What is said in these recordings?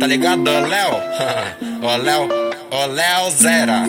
Tá ligado, ô Léo? Ô Léo Zera.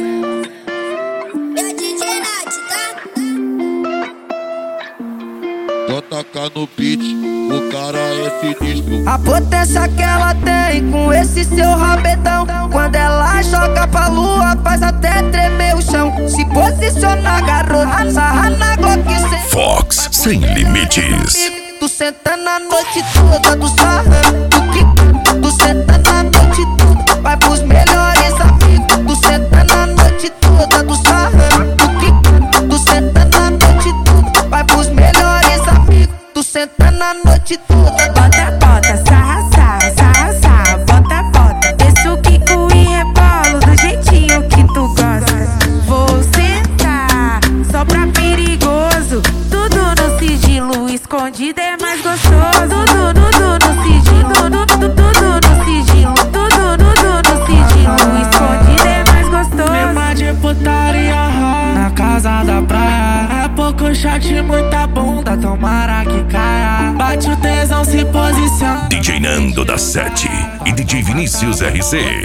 Só tacar no beat, o cara é sinistro. A potência que ela tem com esse seu rabetão, quando ela joga pra lua, faz até tremer o chão. Se posiciona, garota, sarra na Glock sem Fox Sem Limites. Tu sentando a noite toda, tu sarrando tu sentando a noite toda, vai pros melhores amigos. Tu sentando a noite toda, tu sarrando tu sentando a noite toda, vai pros melhores amigos. Tu sentando a noite toda. Bota, sarra, sarra, sarra, sarra. Bota, desce o quico e rebolo do jeitinho que tu gosta. Vou sentar, só pra perigoso. Tudo no sigilo, escondido é mais gostoso. Tudo no sigilo, tudo no sigilo. Tudo no sigilo, escondido é mais gostoso. Clima de putaria na casa da praia. É pouco shot, muita bunda, tomara que caia. Bate o tesão, se posiciona. DJ Nando da 7 e DJ Vinícius RC.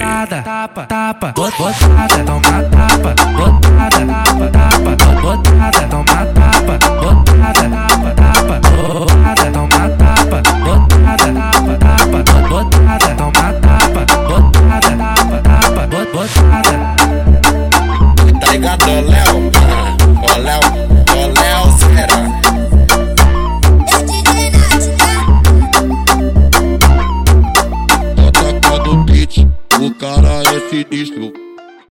Tapa, botada, toma tapa. Botada, tapa, botada, toma tapa.